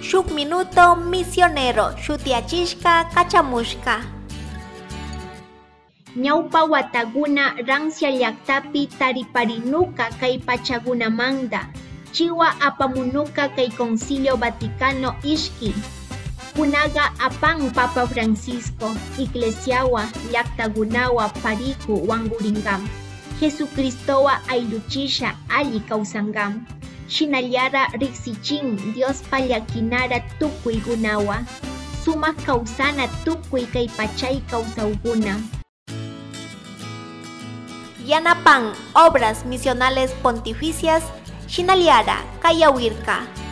shuk minuto misionero shutiachishka kachamushka. Ñawpa wataguna rancia llaqtapi tariparinuka kay pachagunamanta. Chiwa apamunuka kay Concilio Vaticano ishki. Kunaga apan Papa Francisco, Iglesiawa, llaqtagunawa pariku wanguringam. Jesucristowa ayluchisha alli kawsangam. Shinallara riksichin Diospa llakinara tukuygunawa. Sumaq kawsana tukuy kay pachay kawsawkuna. Yanapan obras misionales pontificias Shinaliara Kayawirka.